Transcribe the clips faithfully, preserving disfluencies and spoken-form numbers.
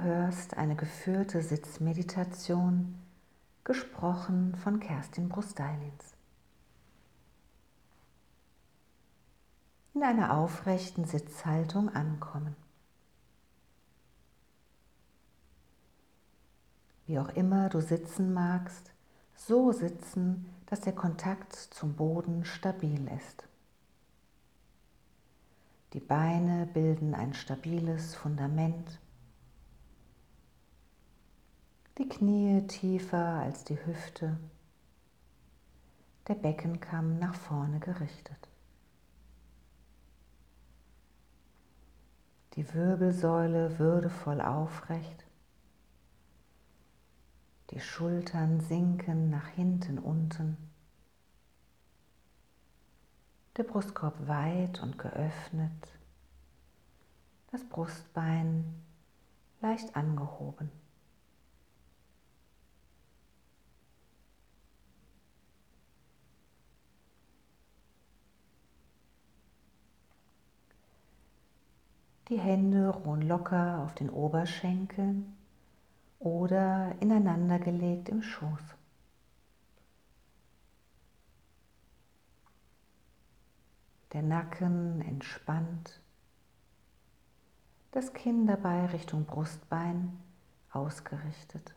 hörst eine geführte Sitzmeditation, gesprochen von Kerstin Brusteilins. In einer aufrechten Sitzhaltung ankommen. Wie auch immer du sitzen magst, so sitzen, dass der Kontakt zum Boden stabil ist. Die Beine bilden ein stabiles Fundament. Die Knie tiefer als die Hüfte. Der Beckenkamm nach vorne gerichtet. Die Wirbelsäule würdevoll aufrecht. Die Schultern sinken nach hinten unten. Der Brustkorb weit und geöffnet. Das Brustbein leicht angehoben. Die Hände ruhen locker auf den Oberschenkeln oder ineinander gelegt im Schoß. Der Nacken entspannt, das Kinn dabei Richtung Brustbein ausgerichtet.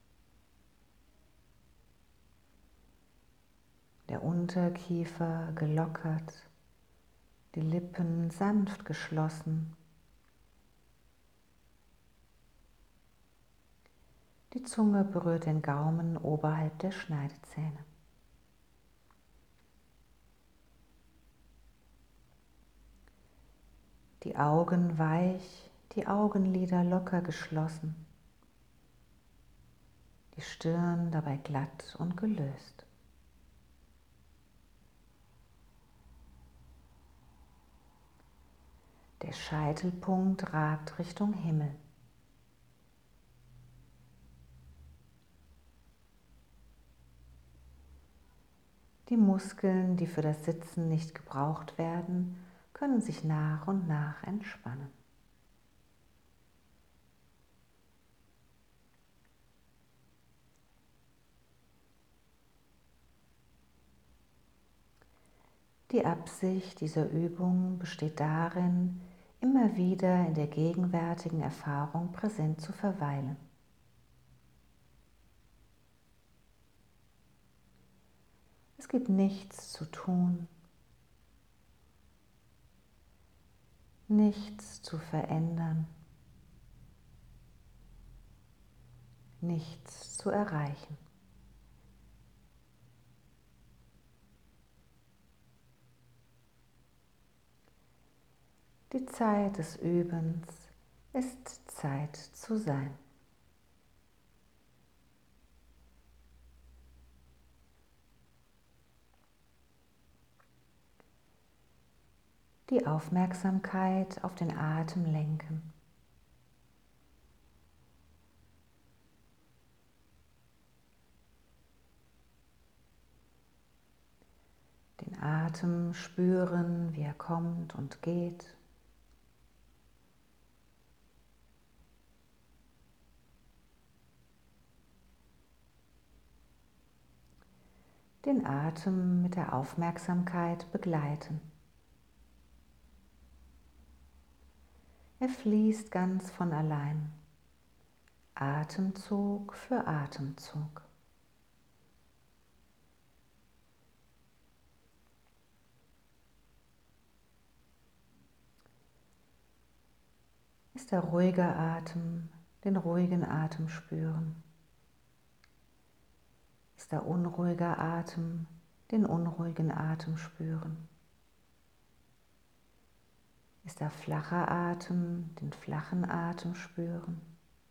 Der Unterkiefer gelockert, die Lippen sanft geschlossen. Die Zunge berührt den Gaumen oberhalb der Schneidezähne. Die Augen weich, die Augenlider locker geschlossen. Die Stirn dabei glatt und gelöst. Der Scheitelpunkt ragt Richtung Himmel. Die Muskeln, die für das Sitzen nicht gebraucht werden, können sich nach und nach entspannen. Die Absicht dieser Übung besteht darin, immer wieder in der gegenwärtigen Erfahrung präsent zu verweilen. Es gibt nichts zu tun, nichts zu verändern, nichts zu erreichen. Die Zeit des Übens ist Zeit zu sein. Die Aufmerksamkeit auf den Atem lenken. Den Atem spüren, wie er kommt und geht. Den Atem mit der Aufmerksamkeit begleiten. Er fließt ganz von allein, Atemzug für Atemzug. Ist der ruhige Atem, den ruhigen Atem spüren. Ist der unruhige Atem, den unruhigen Atem spüren. Ist der flache Atem, den flachen Atem spüren.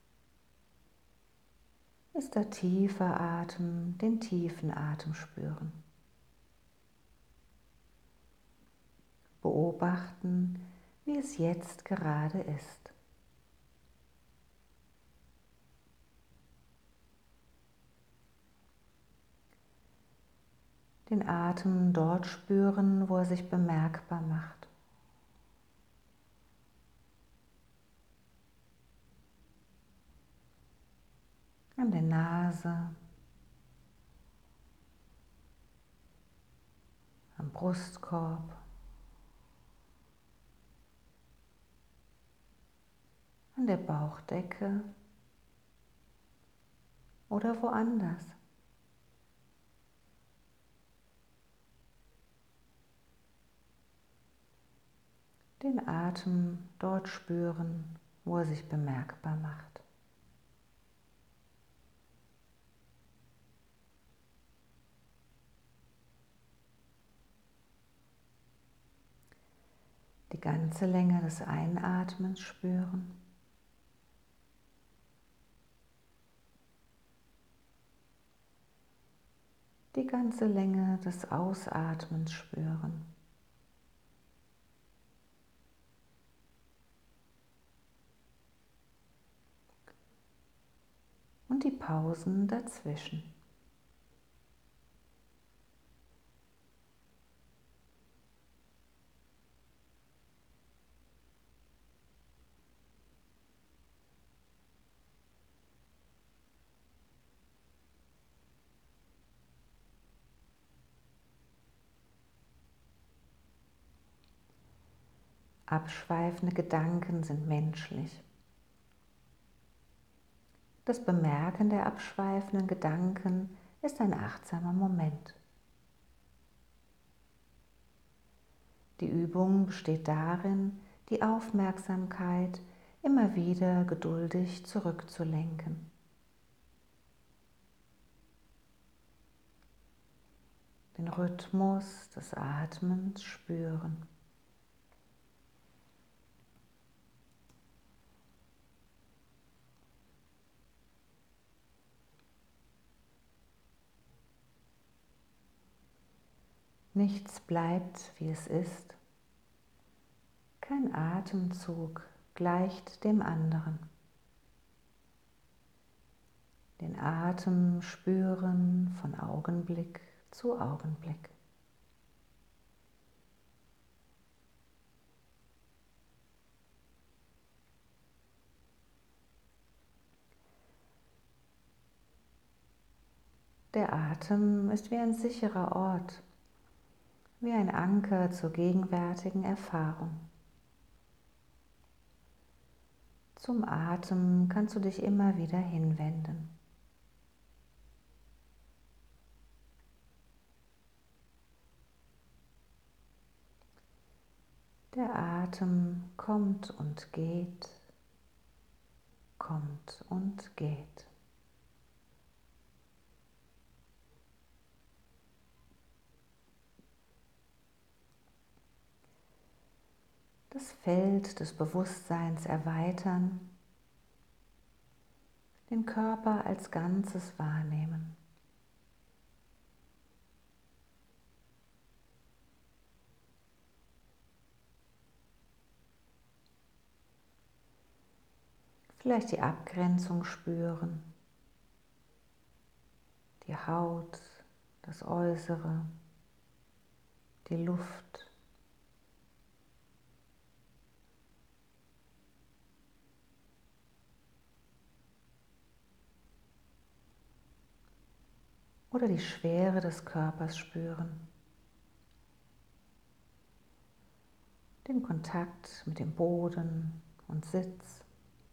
Ist der tiefe Atem, den tiefen Atem spüren. Beobachten, wie es jetzt gerade ist. Den Atem dort spüren, wo er sich bemerkbar macht. an der Nase, am Brustkorb, an der Bauchdecke oder woanders. Den Atem dort spüren, wo er sich bemerkbar macht. Die ganze Länge des Einatmens spüren. Die ganze Länge des Ausatmens spüren. Und die Pausen dazwischen. Abschweifende Gedanken sind menschlich. Das Bemerken der abschweifenden Gedanken ist ein achtsamer Moment. Die Übung besteht darin, die Aufmerksamkeit immer wieder geduldig zurückzulenken. Den Rhythmus des Atmens spüren. Nichts bleibt, wie es ist. Kein Atemzug gleicht dem anderen. Den Atem spüren von Augenblick zu Augenblick. Der Atem ist wie ein sicherer Ort, wie ein Anker zur gegenwärtigen Erfahrung. Zum Atem kannst du dich immer wieder hinwenden. Der Atem kommt und geht, kommt und geht. Das Feld des Bewusstseins erweitern, den Körper als Ganzes wahrnehmen. Vielleicht die Abgrenzung spüren, die Haut, das Äußere, die Luft. Oder die Schwere des Körpers spüren. Den Kontakt mit dem Boden und Sitz.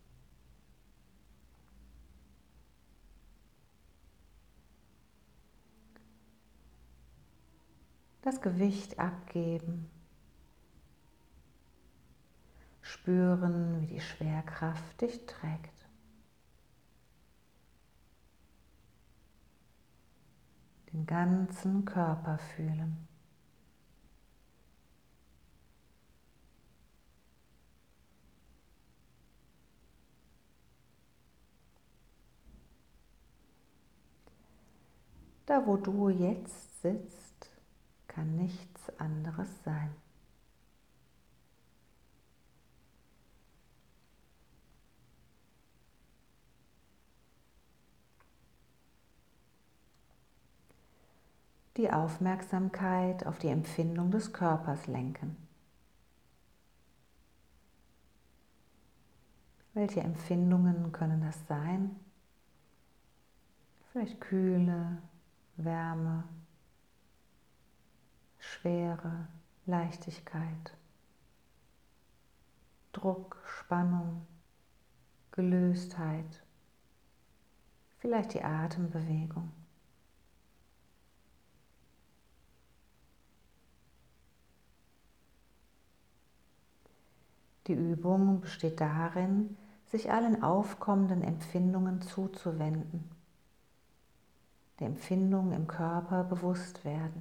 Das Gewicht abgeben. Spüren, wie die Schwerkraft dich trägt. Den ganzen Körper fühlen. Da, wo du jetzt sitzt, kann nichts anderes sein. Die Aufmerksamkeit auf die Empfindung des Körpers lenken. Welche Empfindungen können das sein? Vielleicht Kühle, Wärme, Schwere, Leichtigkeit, Druck, Spannung, Gelöstheit, vielleicht die Atembewegung. Die Übung besteht darin, sich allen aufkommenden Empfindungen zuzuwenden, der Empfindungen im Körper bewusst werden.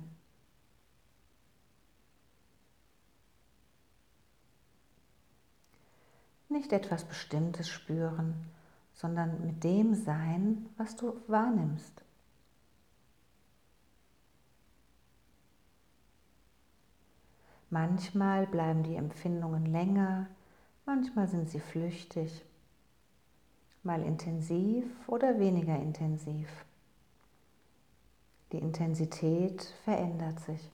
Nicht etwas Bestimmtes spüren, sondern mit dem sein, was du wahrnimmst. Manchmal bleiben die Empfindungen länger, manchmal sind sie flüchtig, mal intensiv oder weniger intensiv. Die Intensität verändert sich.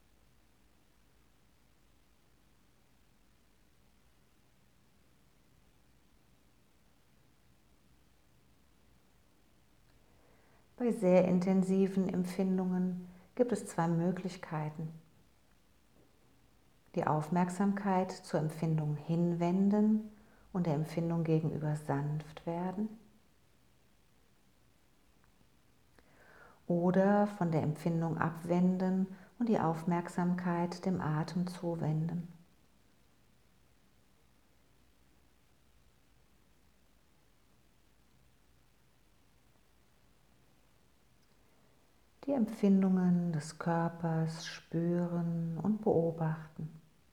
Bei sehr intensiven Empfindungen gibt es zwei Möglichkeiten. Die Aufmerksamkeit zur Empfindung hinwenden und der Empfindung gegenüber sanft werden. Oder von der Empfindung abwenden und die Aufmerksamkeit dem Atem zuwenden. Die Empfindungen des Körpers spüren und beobachten.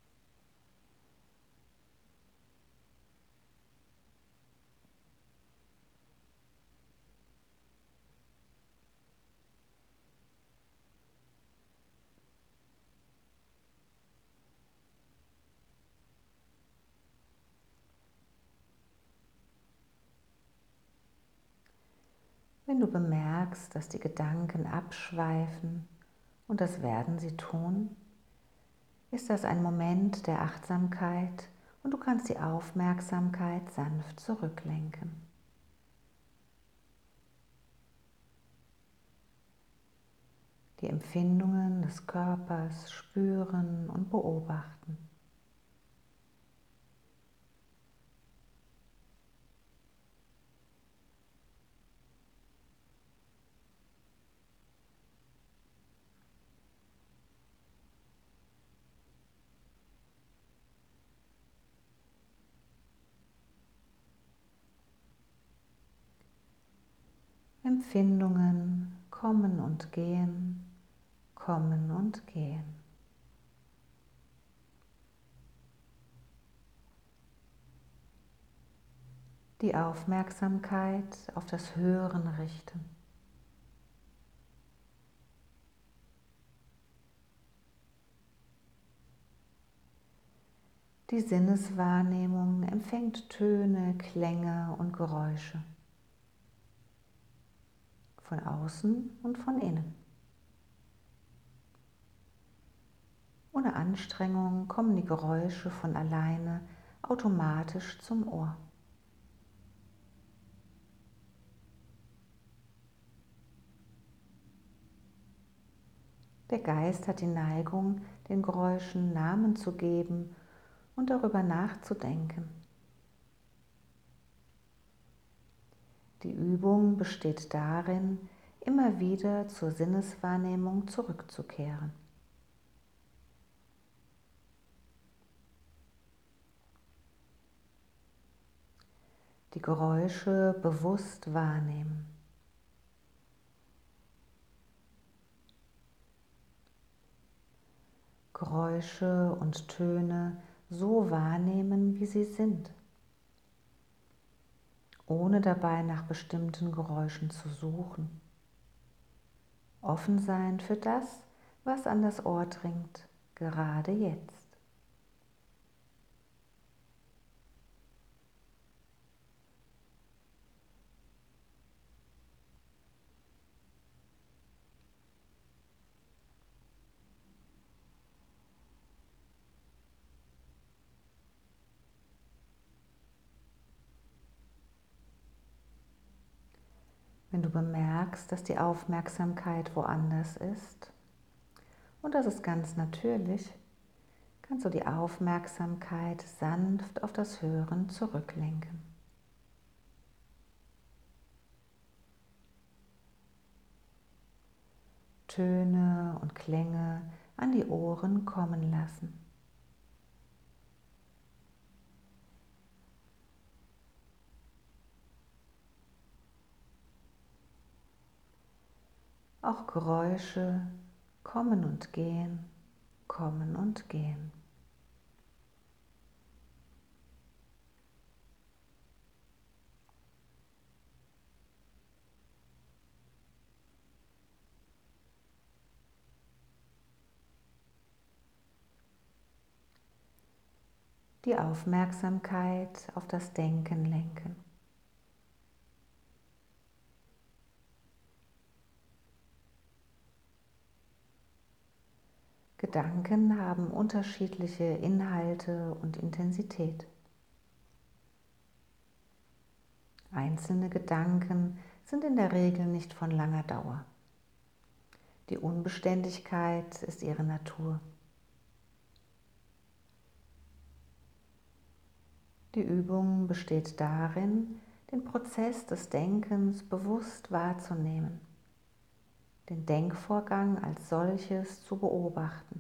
Wenn du bemerkst, dass die Gedanken abschweifen, und das werden sie tun, ist das ein Moment der Achtsamkeit und du kannst die Aufmerksamkeit sanft zurücklenken. Die Empfindungen des Körpers spüren und beobachten. Empfindungen kommen und gehen, kommen und gehen. Die Aufmerksamkeit auf das Hören richten. Die Sinneswahrnehmung empfängt Töne, Klänge und Geräusche von außen und von innen. Ohne Anstrengung kommen die Geräusche von alleine automatisch zum Ohr. Der Geist hat die Neigung, den Geräuschen Namen zu geben und darüber nachzudenken. Die Übung besteht darin, immer wieder zur Sinneswahrnehmung zurückzukehren. Die Geräusche bewusst wahrnehmen. Geräusche und Töne so wahrnehmen, wie sie sind, ohne dabei nach bestimmten Geräuschen zu suchen. Offen sein für das, was an das Ohr dringt, gerade jetzt. Wenn du bemerkst, dass die Aufmerksamkeit woanders ist, und das ist ganz natürlich, kannst du die Aufmerksamkeit sanft auf das Hören zurücklenken. Töne und Klänge an die Ohren kommen lassen. Auch Geräusche kommen und gehen, kommen und gehen. Die Aufmerksamkeit auf das Denken lenken. Gedanken haben unterschiedliche Inhalte und Intensität. Einzelne Gedanken sind in der Regel nicht von langer Dauer. Die Unbeständigkeit ist ihre Natur. Die Übung besteht darin, den Prozess des Denkens bewusst wahrzunehmen, den Denkvorgang als solches zu beobachten.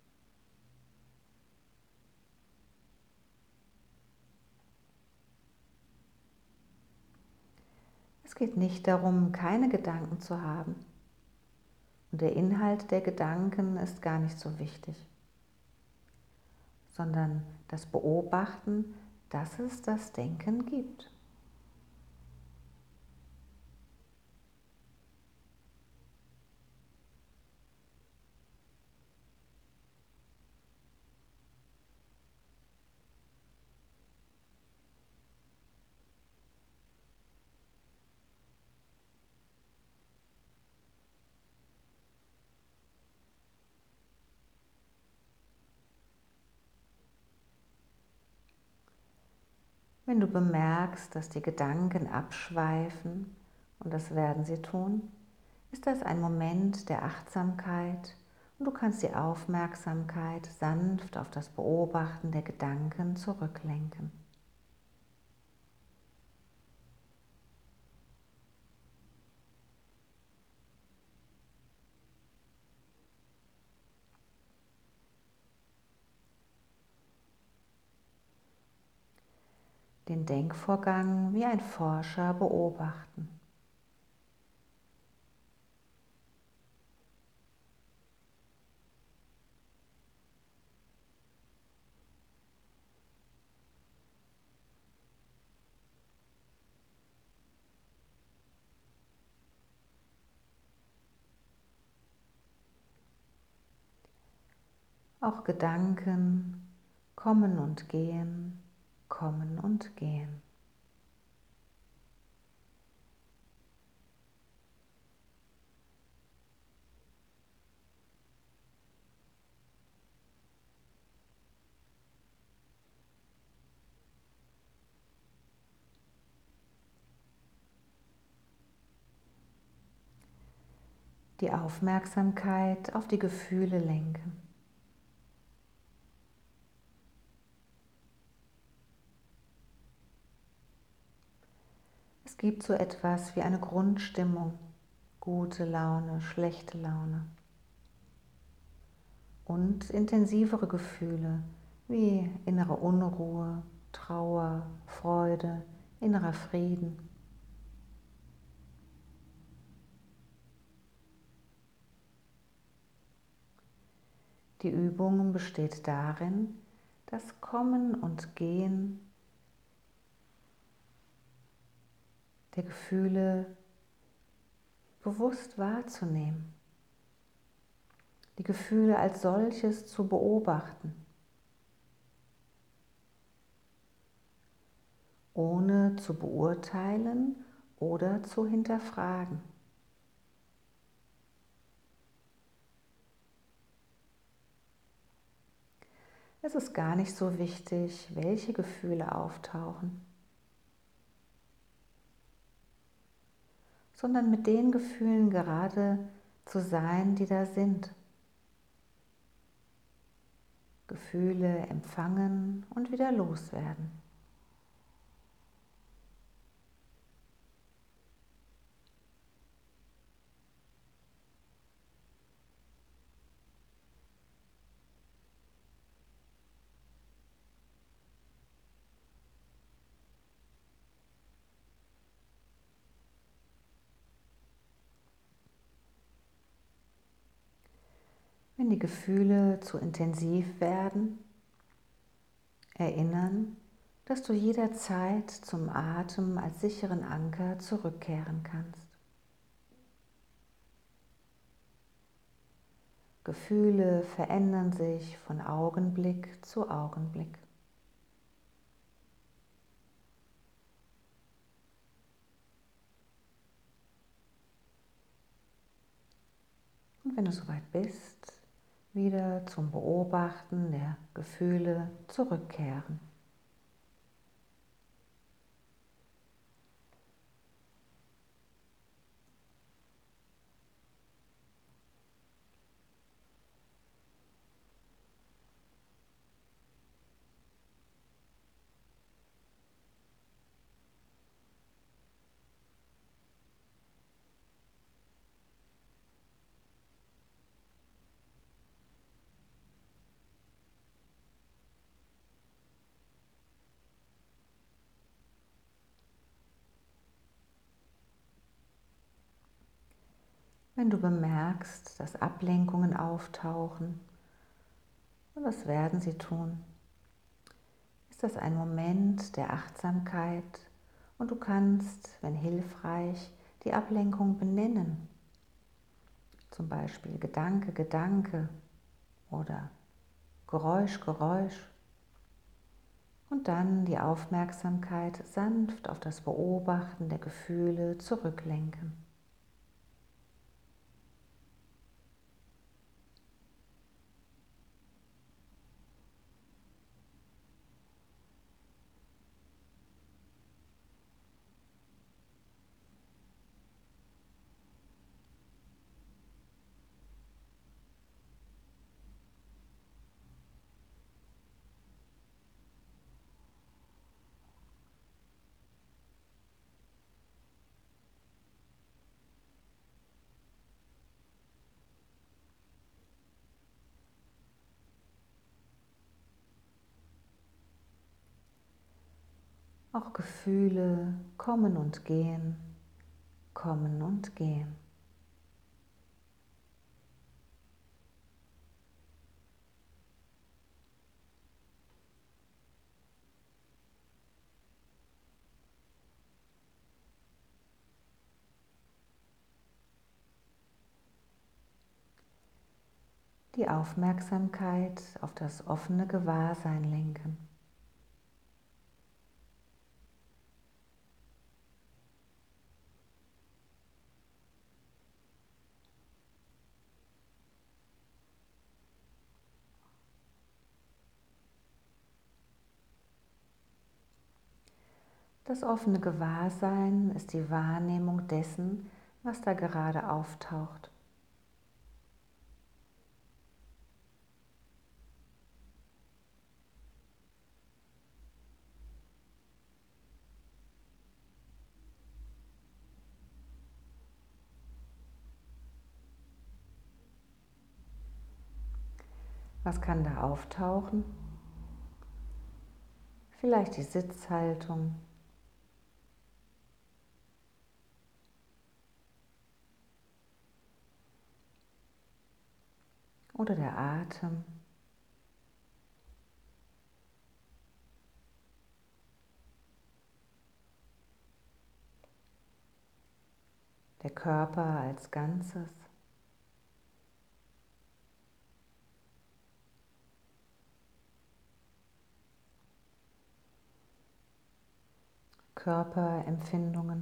Es geht nicht darum, keine Gedanken zu haben. Und der Inhalt der Gedanken ist gar nicht so wichtig, sondern das Beobachten, dass es das Denken gibt. Wenn du bemerkst, dass die Gedanken abschweifen, und das werden sie tun, ist das ein Moment der Achtsamkeit und du kannst die Aufmerksamkeit sanft auf das Beobachten der Gedanken zurücklenken. Den Denkvorgang wie ein Forscher beobachten. Auch Gedanken kommen und gehen, kommen und gehen. Die Aufmerksamkeit auf die Gefühle lenken. Es gibt so etwas wie eine Grundstimmung, gute Laune, schlechte Laune und intensivere Gefühle wie innere Unruhe, Trauer, Freude, innerer Frieden. Die Übung besteht darin, das Kommen und Gehen der Gefühle bewusst wahrzunehmen, die Gefühle als solches zu beobachten, ohne zu beurteilen oder zu hinterfragen. Es ist gar nicht so wichtig, welche Gefühle auftauchen, sondern mit den Gefühlen gerade zu sein, die da sind. Gefühle empfangen und wieder loswerden. Wenn die Gefühle zu intensiv werden, erinnern, dass du jederzeit zum Atem als sicheren Anker zurückkehren kannst. Gefühle verändern sich von Augenblick zu Augenblick. Und wenn du soweit bist, wieder zum Beobachten der Gefühle zurückkehren. Wenn du bemerkst, dass Ablenkungen auftauchen, und das werden sie tun, ist das ein Moment der Achtsamkeit und du kannst, wenn hilfreich, die Ablenkung benennen. Zum Beispiel Gedanke, Gedanke oder Geräusch, Geräusch. Und dann die Aufmerksamkeit sanft auf das Beobachten der Gefühle zurücklenken. Auch Gefühle kommen und gehen, kommen und gehen. Die Aufmerksamkeit auf das offene Gewahrsein lenken. Das offene Gewahrsein ist die Wahrnehmung dessen, was da gerade auftaucht. Was kann da auftauchen? Vielleicht die Sitzhaltung. Oder der Atem. Der Körper als Ganzes. Körperempfindungen.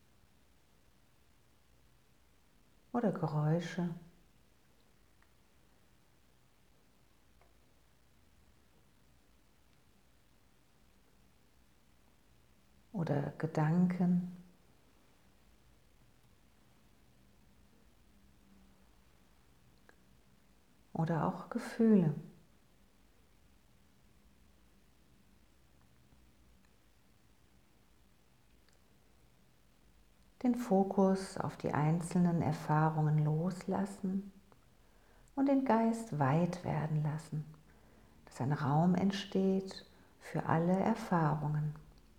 Oder Geräusche. oder Gedanken. Oder auch Gefühle. Den Fokus auf die einzelnen Erfahrungen loslassen und den Geist weit werden lassen, dass ein Raum entsteht für alle Erfahrungen.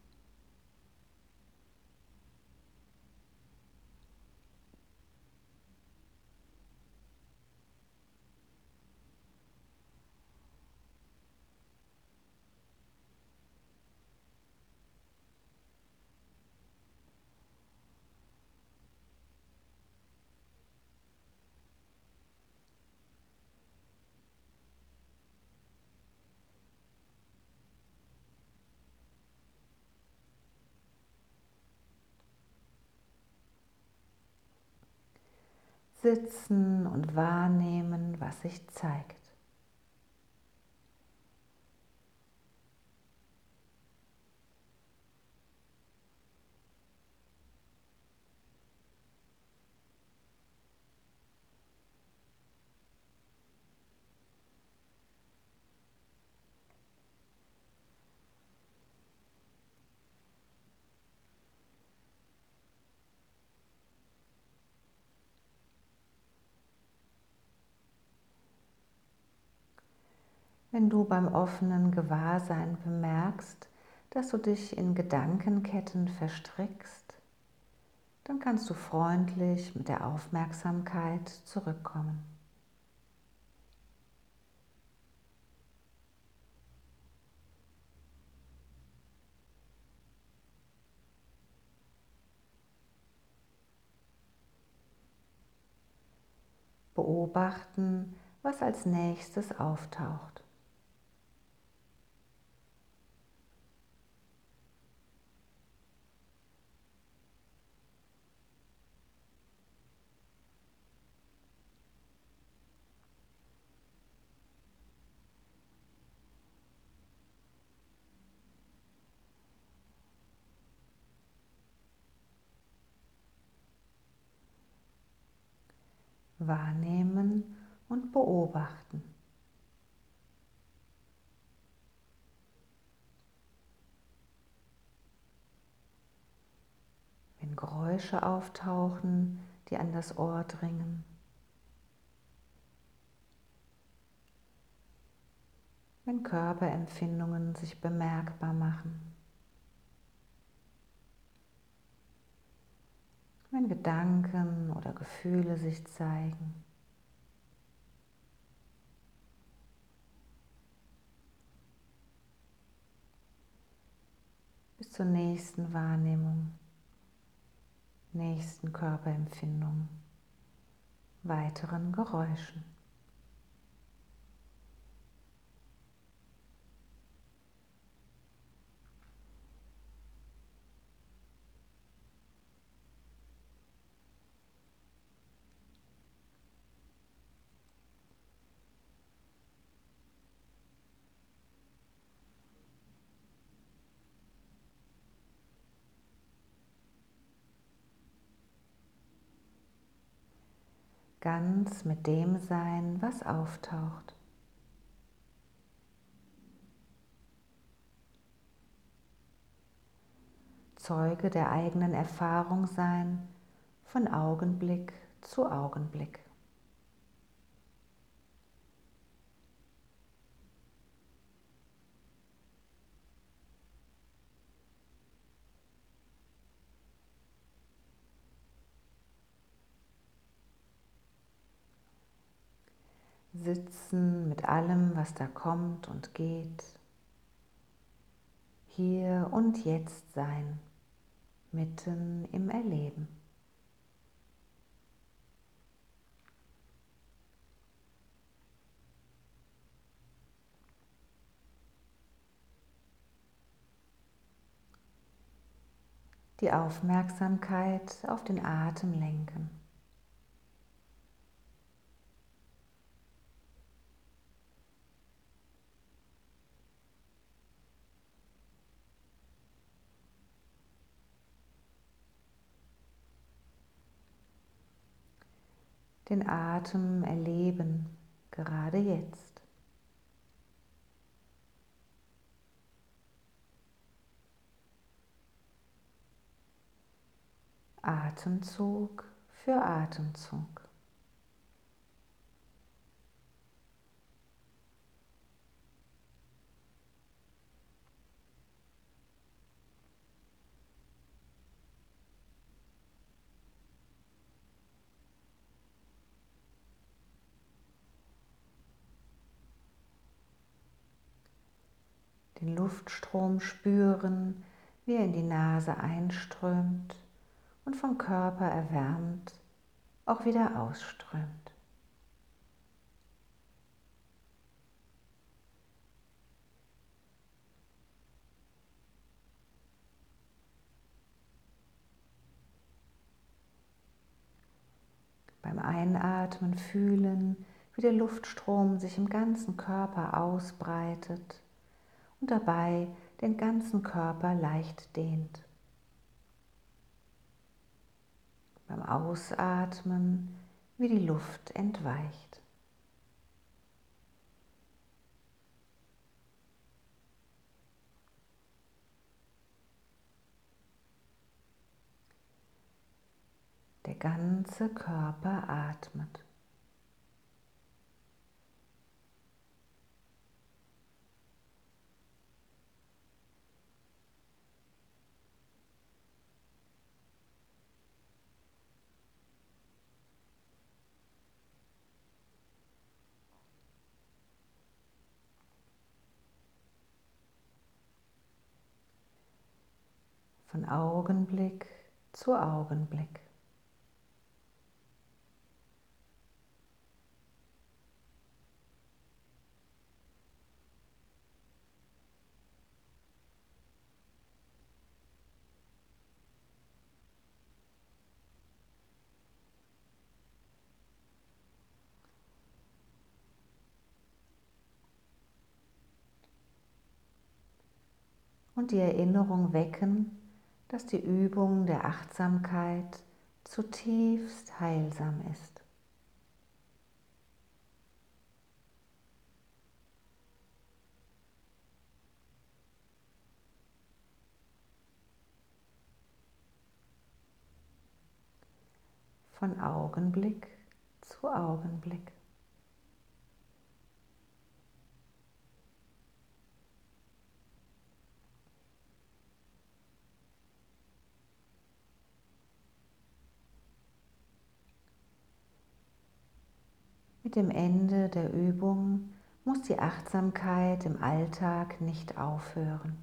Sitzen und wahrnehmen, was sich zeigt. Wenn du beim offenen Gewahrsein bemerkst, dass du dich in Gedankenketten verstrickst, dann kannst du freundlich mit der Aufmerksamkeit zurückkommen. Beobachten, was als nächstes auftaucht. Wahrnehmen und beobachten. Wenn Geräusche auftauchen, die an das Ohr dringen. Wenn Körperempfindungen sich bemerkbar machen. Wenn Gedanken oder Gefühle sich zeigen. Bis zur nächsten Wahrnehmung, nächsten Körperempfindung, weiteren Geräuschen. Ganz mit dem sein, was auftaucht. Zeuge der eigenen Erfahrung sein, von Augenblick zu Augenblick. Sitzen mit allem, was da kommt und geht. Hier und jetzt sein, mitten im Erleben. Die Aufmerksamkeit auf den Atem lenken. den Atem erleben, gerade jetzt. Atemzug für Atemzug. Den Luftstrom spüren, wie er in die Nase einströmt und vom Körper erwärmt auch wieder ausströmt. Beim Einatmen fühlen, wie der Luftstrom sich im ganzen Körper ausbreitet und dabei den ganzen Körper leicht dehnt. Beim Ausatmen, wie die Luft entweicht. Der ganze Körper atmet. Von Augenblick zu Augenblick. Und die Erinnerung wecken, dass die Übung der Achtsamkeit zutiefst heilsam ist. Von Augenblick zu Augenblick. Mit dem Ende der Übung muss die Achtsamkeit im Alltag nicht aufhören.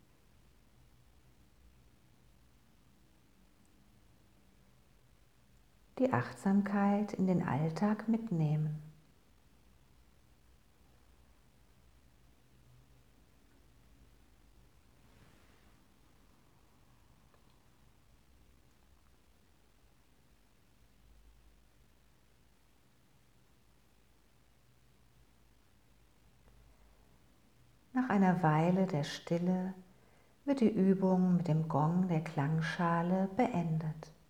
Die Achtsamkeit in den Alltag mitnehmen. Nach einer Weile der Stille wird die Übung mit dem Gong der Klangschale beendet.